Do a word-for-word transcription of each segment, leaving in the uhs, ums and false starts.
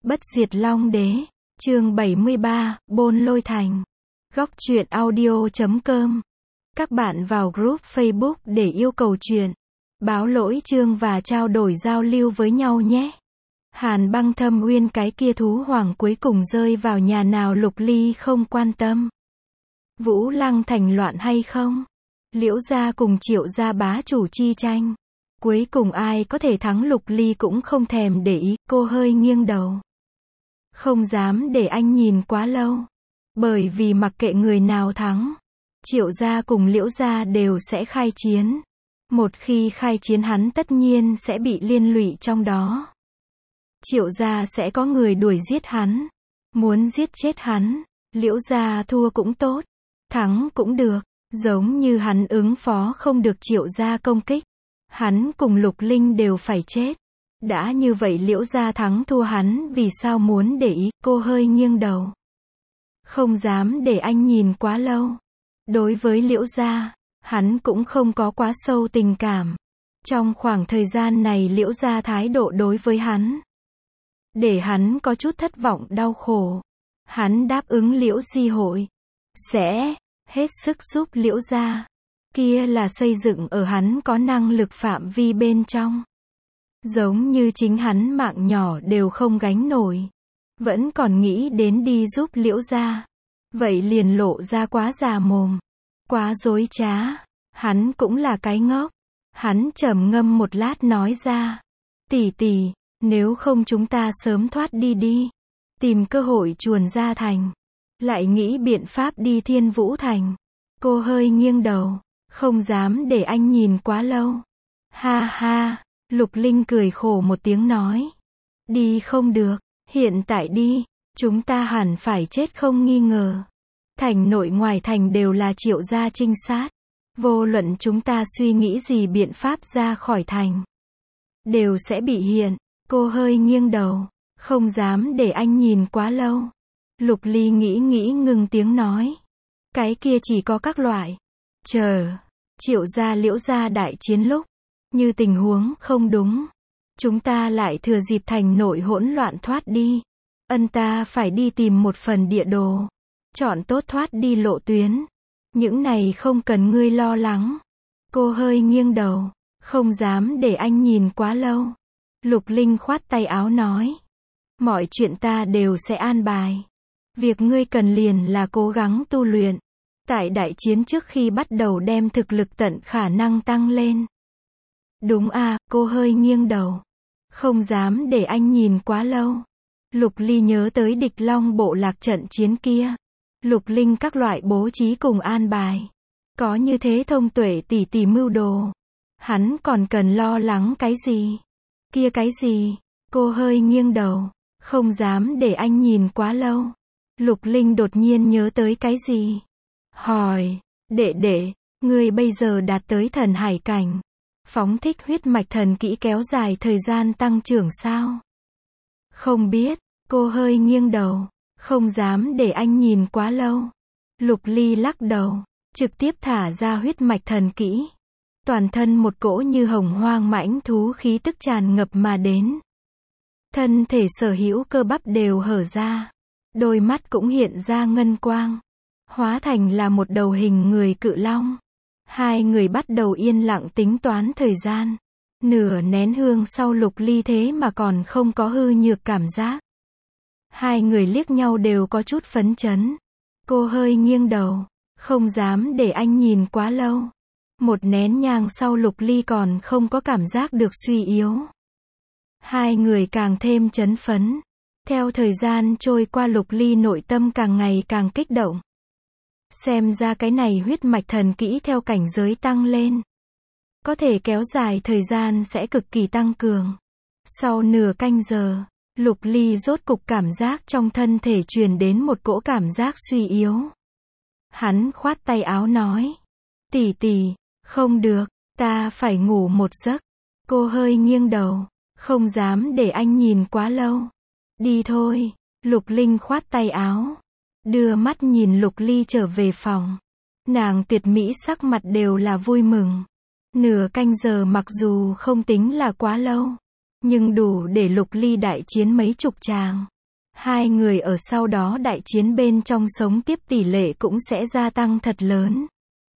Bất diệt Long Đế, chương bảy mươi ba, Bôn Lôi Thành. Góc truyện audio chấm com. Các bạn vào group Facebook để yêu cầu truyện, báo lỗi chương và trao đổi giao lưu với nhau nhé. Hàn Băng Thâm Uyên, cái kia thú hoàng cuối cùng rơi vào nhà nào Lục Ly không quan tâm. Vũ Lăng thành loạn hay không? Liễu gia cùng Triệu gia bá chủ chi tranh. Cuối cùng ai có thể thắng Lục Ly cũng không thèm để ý, cô hơi nghiêng đầu. Không dám để anh nhìn quá lâu. Bởi vì mặc kệ người nào thắng, Triệu gia cùng Liễu gia đều sẽ khai chiến. Một khi khai chiến hắn tất nhiên sẽ bị liên lụy trong đó. Triệu gia sẽ có người đuổi giết hắn. Muốn giết chết hắn, Liễu gia thua cũng tốt, thắng cũng được. Giống như hắn ứng phó không được Triệu gia công kích, hắn cùng Lục Linh đều phải chết. Đã như vậy Liễu gia thắng thua hắn vì sao muốn để ý, cô hơi nghiêng đầu. Không dám để anh nhìn quá lâu. Đối với Liễu gia, hắn cũng không có quá sâu tình cảm. Trong khoảng thời gian này Liễu gia thái độ đối với hắn, để hắn có chút thất vọng đau khổ. Hắn đáp ứng Liễu Di hội, sẽ hết sức giúp Liễu gia. Kia là xây dựng ở hắn có năng lực phạm vi bên trong. Giống như chính hắn mạng nhỏ đều không gánh nổi, vẫn còn nghĩ đến đi giúp Liễu gia. Vậy liền lộ ra quá già mồm, quá dối trá. Hắn cũng là cái ngốc. Hắn trầm ngâm một lát nói ra, tỷ tỷ, nếu không chúng ta sớm thoát đi đi, tìm cơ hội chuồn ra thành, lại nghĩ biện pháp đi Thiên Vũ thành. Cô hơi nghiêng đầu, không dám để anh nhìn quá lâu. Ha ha, Lục Linh cười khổ một tiếng nói, đi không được, hiện tại đi, chúng ta hẳn phải chết không nghi ngờ. Thành nội ngoài thành đều là Triệu gia trinh sát, vô luận chúng ta suy nghĩ gì biện pháp ra khỏi thành, đều sẽ bị hiện. Cô hơi nghiêng đầu, không dám để anh nhìn quá lâu. Lục Ly nghĩ nghĩ ngừng tiếng nói, cái kia chỉ có các loại, chờ Triệu gia Liễu gia đại chiến lúc, như tình huống không đúng, chúng ta lại thừa dịp thành nội hỗn loạn thoát đi. Ân ta phải đi tìm một phần địa đồ, chọn tốt thoát đi lộ tuyến. Những này không cần ngươi lo lắng. Cô hơi nghiêng đầu, không dám để anh nhìn quá lâu. Lục Linh khoát tay áo nói, mọi chuyện ta đều sẽ an bài. Việc ngươi cần liền là cố gắng tu luyện. Tại đại chiến trước khi bắt đầu đem thực lực tận khả năng tăng lên. Đúng à, cô hơi nghiêng đầu, không dám để anh nhìn quá lâu. Lục Ly nhớ tới Địch Long bộ lạc trận chiến kia. Lục Linh các loại bố trí cùng an bài. Có như thế thông tuệ tỉ tỉ mưu đồ, hắn còn cần lo lắng cái gì? Kia cái gì? Cô hơi nghiêng đầu, không dám để anh nhìn quá lâu. Lục Linh đột nhiên nhớ tới cái gì? Hỏi, đệ đệ, ngươi bây giờ đạt tới thần hải cảnh, phóng thích huyết mạch thần kỹ kéo dài thời gian tăng trưởng sao? Không biết, cô hơi nghiêng đầu, không dám để anh nhìn quá lâu. Lục Ly lắc đầu, trực tiếp thả ra huyết mạch thần kỹ. Toàn thân một cỗ như hồng hoang mãnh thú khí tức tràn ngập mà đến. Thân thể sở hữu cơ bắp đều hở ra, đôi mắt cũng hiện ra ngân quang, hóa thành là một đầu hình người cự long. Hai người bắt đầu yên lặng tính toán thời gian. Nửa nén hương sau Lục Ly thế mà còn không có hư nhược cảm giác. Hai người liếc nhau đều có chút phấn chấn. Cô hơi nghiêng đầu, không dám để anh nhìn quá lâu. Một nén nhang sau Lục Ly còn không có cảm giác được suy yếu. Hai người càng thêm chấn phấn. Theo thời gian trôi qua Lục Ly nội tâm càng ngày càng kích động. Xem ra cái này huyết mạch thần kỹ theo cảnh giới tăng lên, có thể kéo dài thời gian sẽ cực kỳ tăng cường. Sau nửa canh giờ, Lục Ly rốt cục cảm giác trong thân thể truyền đến một cỗ cảm giác suy yếu. Hắn khoát tay áo nói, tỷ tỷ, không được, ta phải ngủ một giấc. Cô hơi nghiêng đầu, không dám để anh nhìn quá lâu. Đi thôi. Lục Linh khoát tay áo, đưa mắt nhìn Lục Ly trở về phòng. Nàng tuyệt mỹ sắc mặt đều là vui mừng. Nửa canh giờ mặc dù không tính là quá lâu, nhưng đủ để Lục Ly đại chiến mấy chục tràng. Hai người ở sau đó đại chiến bên trong sống tiếp tỷ lệ cũng sẽ gia tăng thật lớn.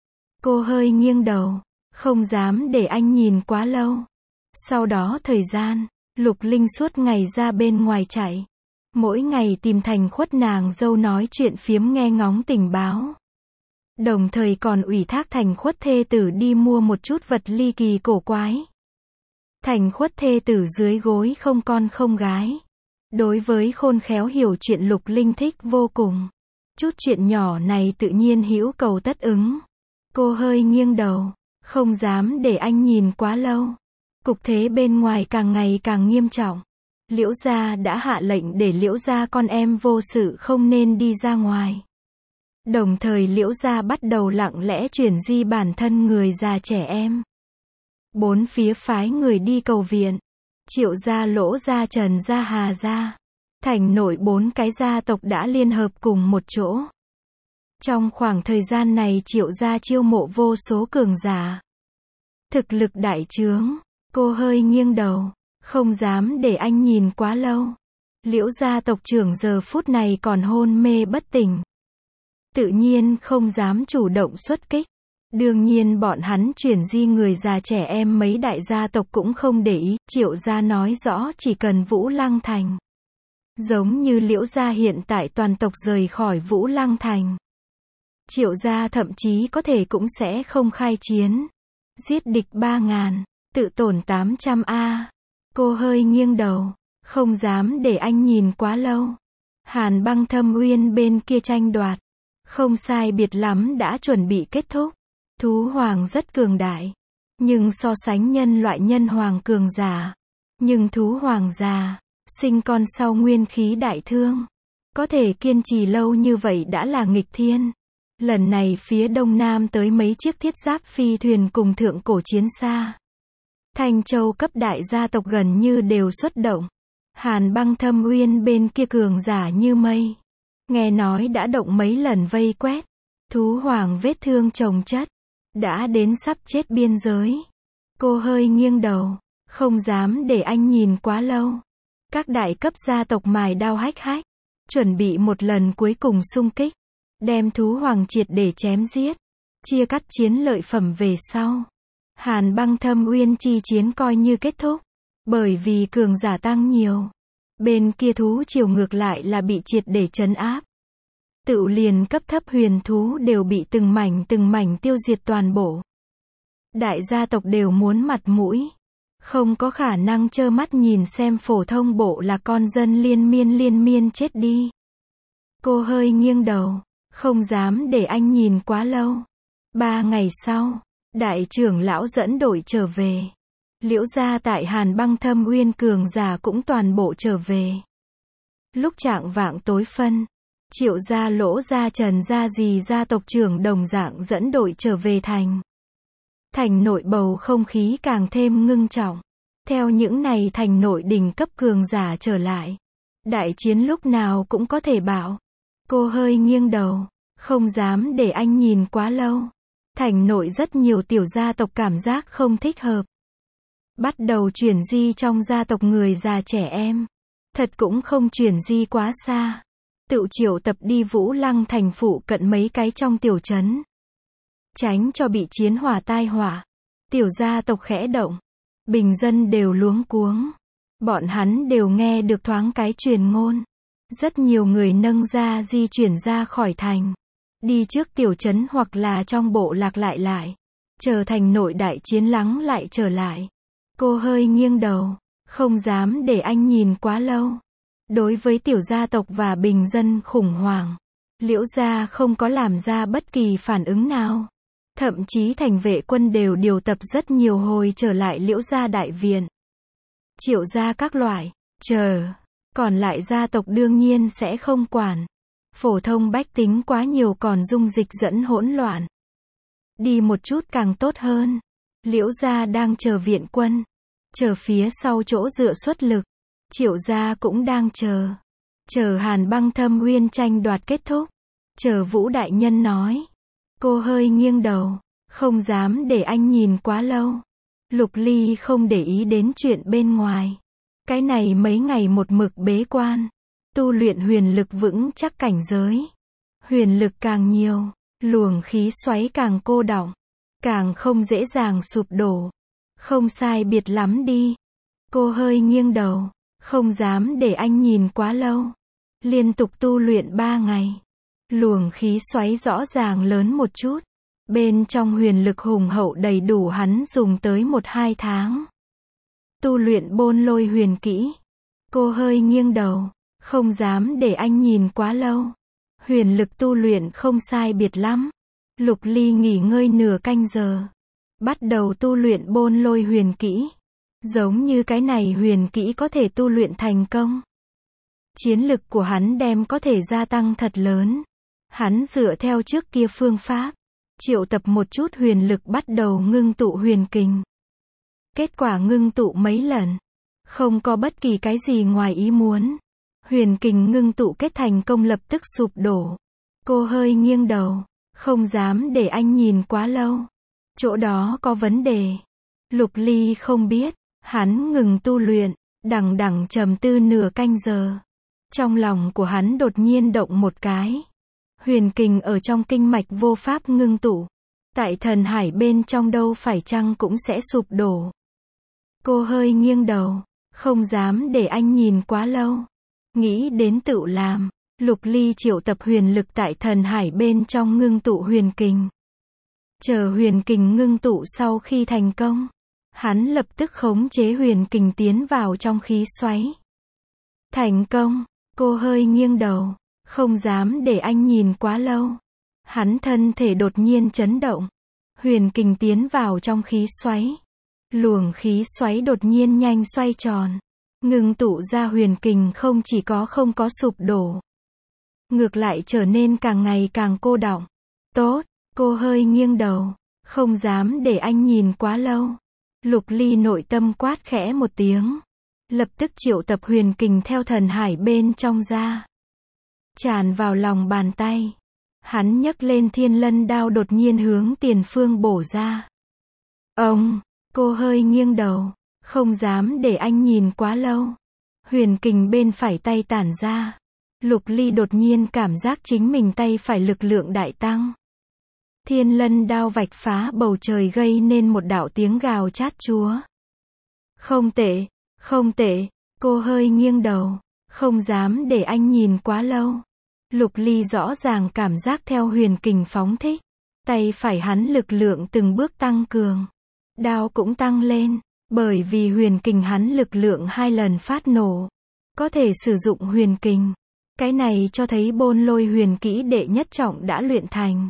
Cô hơi nghiêng đầu, không dám để anh nhìn quá lâu. Sau đó thời gian, Lục Linh suốt ngày ra bên ngoài chạy. Mỗi ngày tìm Thành Khuất nàng dâu nói chuyện phiếm nghe ngóng tình báo. Đồng thời còn ủy thác Thành Khuất thê tử đi mua một chút vật ly kỳ cổ quái. Thành Khuất thê tử dưới gối không con không gái. Đối với khôn khéo hiểu chuyện Lục Linh thích vô cùng. Chút chuyện nhỏ này tự nhiên hữu cầu tất ứng. Cô hơi nghiêng đầu, không dám để anh nhìn quá lâu. Cục thế bên ngoài càng ngày càng nghiêm trọng. Liễu gia đã hạ lệnh để Liễu gia con em vô sự không nên đi ra ngoài. Đồng thời Liễu gia bắt đầu lặng lẽ chuyển di bản thân người già trẻ em. Bốn phía phái người đi cầu viện. Triệu gia, Lỗ gia, Trần gia, Hà gia. Thành nội bốn cái gia tộc đã liên hợp cùng một chỗ. Trong khoảng thời gian này Triệu gia chiêu mộ vô số cường giả. Thực lực đại trướng. Cô hơi nghiêng đầu, không dám để anh nhìn quá lâu. Liễu gia tộc trưởng giờ phút này còn hôn mê bất tỉnh. Tự nhiên không dám chủ động xuất kích. Đương nhiên bọn hắn chuyển di người già trẻ em mấy đại gia tộc cũng không để ý. Triệu gia nói rõ chỉ cần Vũ Lăng Thành. Giống như Liễu gia hiện tại toàn tộc rời khỏi Vũ Lăng Thành. Triệu gia thậm chí có thể cũng sẽ không khai chiến. Giết địch ba ngàn, tự tổn tám trăm a. Cô hơi nghiêng đầu, không dám để anh nhìn quá lâu. Hàn Băng Thâm Uyên bên kia tranh đoạt. Không sai biệt lắm đã chuẩn bị kết thúc. Thú hoàng rất cường đại. Nhưng so sánh nhân loại nhân hoàng cường giả. Nhưng thú hoàng già, sinh con sau nguyên khí đại thương. Có thể kiên trì lâu như vậy đã là nghịch thiên. Lần này phía đông nam tới mấy chiếc thiết giáp phi thuyền cùng thượng cổ chiến xa. Thanh Châu cấp đại gia tộc gần như đều xuất động. Hàn Băng Thâm Uyên bên kia cường giả như mây. Nghe nói đã động mấy lần vây quét. Thú hoàng vết thương chồng chất. Đã đến sắp chết biên giới. Cô hơi nghiêng đầu. Không dám để anh nhìn quá lâu. Các đại cấp gia tộc mài đao hách hách. Chuẩn bị một lần cuối cùng xung kích. Đem thú hoàng triệt để chém giết. Chia cắt chiến lợi phẩm về sau. Hàn Băng Thâm Uyên chi chiến coi như kết thúc. Bởi vì cường giả tăng nhiều. Bên kia thú triều ngược lại là bị triệt để trấn áp. Tự liền cấp thấp huyền thú đều bị từng mảnh từng mảnh tiêu diệt toàn bộ. Đại gia tộc đều muốn mặt mũi. Không có khả năng trơ mắt nhìn xem phổ thông bộ là con dân liên miên liên miên chết đi. Cô hơi nghiêng đầu. Không dám để anh nhìn quá lâu. Ba ngày sau, đại trưởng lão dẫn đội trở về. Liễu gia tại Hàn Băng Thâm Uyên cường giả cũng toàn bộ trở về. Lúc trạng vạng tối phân, Triệu gia, Lỗ gia, Trần gia dì gia tộc trưởng đồng dạng dẫn đội trở về thành. Thành nội bầu không khí càng thêm ngưng trọng. Theo những này thành nội đỉnh cấp cường giả trở lại. Đại chiến lúc nào cũng có thể bạo. Cô hơi nghiêng đầu, không dám để anh nhìn quá lâu. Thành nội rất nhiều tiểu gia tộc cảm giác không thích hợp. Bắt đầu chuyển di trong gia tộc người già trẻ em. Thật cũng không chuyển di quá xa. Tự triệu tập đi Vũ Lăng Thành phụ cận mấy cái trong tiểu trấn. Tránh cho bị chiến hỏa tai họa. Tiểu gia tộc khẽ động. Bình dân đều luống cuống. Bọn hắn đều nghe được thoáng cái truyền ngôn. Rất nhiều người nâng ra di chuyển ra khỏi thành. Đi trước tiểu trấn hoặc là trong bộ lạc lại lại. Chờ thành nội đại chiến lắng lại trở lại. Cô hơi nghiêng đầu. Không dám để anh nhìn quá lâu. Đối với tiểu gia tộc và bình dân khủng hoảng. Liễu gia không có làm ra bất kỳ phản ứng nào. Thậm chí thành vệ quân đều điều tập rất nhiều hồi trở lại Liễu gia đại viện. Triệu gia các loại. Chờ. Còn lại gia tộc đương nhiên sẽ không quản. Phổ thông bách tính quá nhiều còn dung dịch dẫn hỗn loạn. Đi một chút càng tốt hơn. Liễu gia đang chờ viện quân. Chờ phía sau chỗ dựa xuất lực. Triệu gia cũng đang chờ. Chờ Hàn Băng Thâm Uyên tranh đoạt kết thúc. Chờ Vũ đại nhân nói. Cô hơi nghiêng đầu. Không dám để anh nhìn quá lâu. Lục Ly không để ý đến chuyện bên ngoài. Cái này mấy ngày một mực bế quan. Tu luyện huyền lực vững chắc cảnh giới. Huyền lực càng nhiều, luồng khí xoáy càng cô đọng, càng không dễ dàng sụp đổ. Không sai biệt lắm đi. Cô hơi nghiêng đầu, không dám để anh nhìn quá lâu. Liên tục tu luyện ba ngày. Luồng khí xoáy rõ ràng lớn một chút. Bên trong huyền lực hùng hậu đầy đủ hắn dùng tới một hai tháng. Tu luyện bôn lôi huyền kỹ. Cô hơi nghiêng đầu, không dám để anh nhìn quá lâu. Huyền lực tu luyện không sai biệt lắm. Lục Ly nghỉ ngơi nửa canh giờ. Bắt đầu tu luyện bôn lôi huyền kỹ. Giống như cái này huyền kỹ có thể tu luyện thành công. Chiến lực của hắn đem có thể gia tăng thật lớn. Hắn dựa theo trước kia phương pháp. Triệu tập một chút huyền lực bắt đầu ngưng tụ huyền kình. Kết quả ngưng tụ mấy lần. Không có bất kỳ cái gì ngoài ý muốn. Huyền kình ngưng tụ kết thành công lập tức sụp đổ. Cô hơi nghiêng đầu, không dám để anh nhìn quá lâu. Chỗ đó có vấn đề. Lục Ly không biết, hắn ngừng tu luyện, đằng đằng trầm tư nửa canh giờ. Trong lòng của hắn đột nhiên động một cái. Huyền kình ở trong kinh mạch vô pháp ngưng tụ. Tại thần hải bên trong đâu phải chăng cũng sẽ sụp đổ. Cô hơi nghiêng đầu, không dám để anh nhìn quá lâu. Nghĩ đến tự làm, Lục Ly triệu tập huyền lực tại thần hải bên trong ngưng tụ huyền kình. Chờ huyền kình ngưng tụ sau khi thành công, hắn lập tức khống chế huyền kình tiến vào trong khí xoáy. Thành công, cô hơi nghiêng đầu, không dám để anh nhìn quá lâu. Hắn thân thể đột nhiên chấn động. Huyền kình tiến vào trong khí xoáy. Luồng khí xoáy đột nhiên nhanh xoay tròn. Ngưng tụ ra huyền kình không chỉ có không có sụp đổ. Ngược lại trở nên càng ngày càng cô đọng. Tốt, cô hơi nghiêng đầu, không dám để anh nhìn quá lâu. Lục Ly nội tâm quát khẽ một tiếng. Lập tức triệu tập huyền kình theo thần hải bên trong ra. Tràn vào lòng bàn tay. Hắn nhấc lên thiên lân đao đột nhiên hướng tiền phương bổ ra. Ông, cô hơi nghiêng đầu, không dám để anh nhìn quá lâu. Huyền kình bên phải tay tản ra. Lục Ly đột nhiên cảm giác chính mình tay phải lực lượng đại tăng. Thiên lân đao vạch phá bầu trời gây nên một đạo tiếng gào chát chúa. Không tệ, không tệ, cô hơi nghiêng đầu, không dám để anh nhìn quá lâu. Lục Ly rõ ràng cảm giác theo huyền kình phóng thích. Tay phải hắn lực lượng từng bước tăng cường. Đao cũng tăng lên, bởi vì huyền kình hắn lực lượng hai lần phát nổ. Có thể sử dụng huyền kình. Cái này cho thấy bôn lôi huyền kỹ đệ nhất trọng đã luyện thành.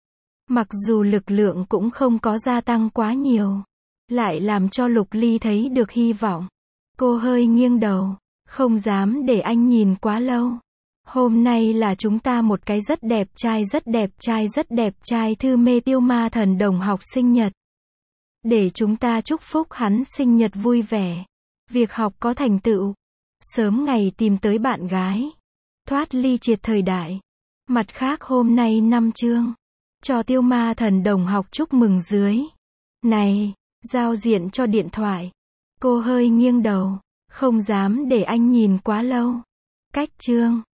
Mặc dù lực lượng cũng không có gia tăng quá nhiều, lại làm cho Lục Ly thấy được hy vọng. Cô hơi nghiêng đầu, không dám để anh nhìn quá lâu. Hôm nay là chúng ta một cái rất đẹp trai rất đẹp trai rất đẹp trai Thư Mê Tiêu Ma Thần đồng học sinh nhật. Để chúng ta chúc phúc hắn sinh nhật vui vẻ. Việc học có thành tựu. Sớm ngày tìm tới bạn gái. Thoát ly triệt thời đại. Mặt khác hôm nay năm chương. Cho Tiêu Ma Thần đồng học chúc mừng dưới. Này, giao diện cho điện thoại. Cô hơi nghiêng đầu, không dám để anh nhìn quá lâu. Cách chương.